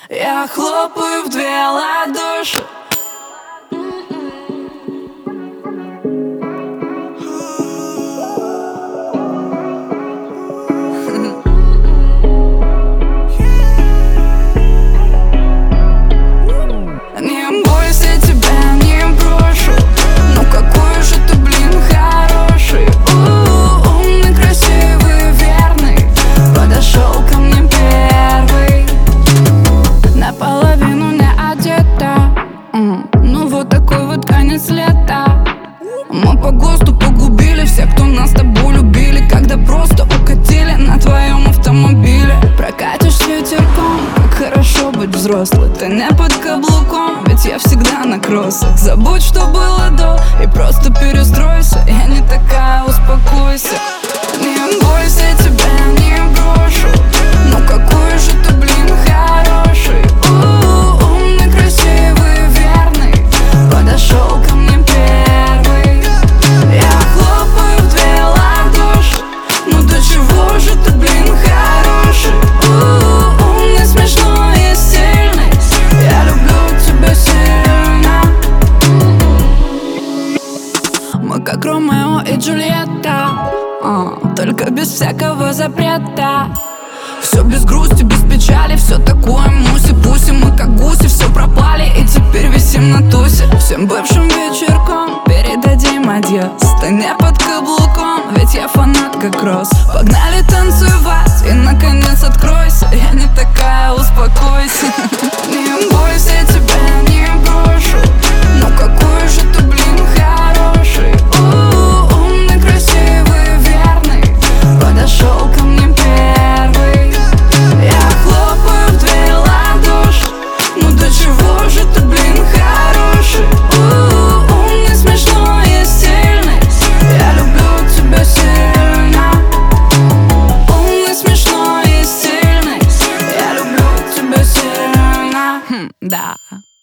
Я хлопаю в две ладоши. Не бойся, тебя не брошу. Ну какой же ты, блин, хороший. Умный, красивый, верный. Подошел ко мне первый. Наполовину не одета. Ну вот такой вот конец лета. Мы по ГОСТу погубили всех, кто нас с тобой любили, когда просто укатили на твоем автомобиле. Прокатишь с ветерком, как хорошо быть взрослой. Ты не под каблуком, ведь я всегда на кроссах. Забудь, что было до, и просто перестройся. Я не такая, успокойся. Не бойся, тебя не брошу. Ну какой же ты, блин, хороший. Умный, красивый, верный. Подошел ко мне первый. Я хлопаю в две ладоши. Ну до чего же ты, блин, хороший. Умный, смешной и сильный. Я люблю тебя сильно. Мы как Ромео и Джульетта, только без всякого запрета. Все без грусти, без печали, все такое муси-пуси. Мы как гуси, все пропали и теперь висим на тусе. Всем бывшим вечерком передадим адьос. Ты не под каблуком, ведь я фанат как Росс. Погнали танцевать и наконец откройся. Я не такая, успокойся. Не бойся, тебя не брошу. Ну какой же ты, блин, хороший. Умный, красивый, верный. Подошел ко мне первый. Я хлопаю в две ладоши. Ну до чего же ты, блин, хороший. Умный, смешной и сильный. Я люблю тебя сильно. Умный, смешной и сильный. Я люблю тебя сильно. Да.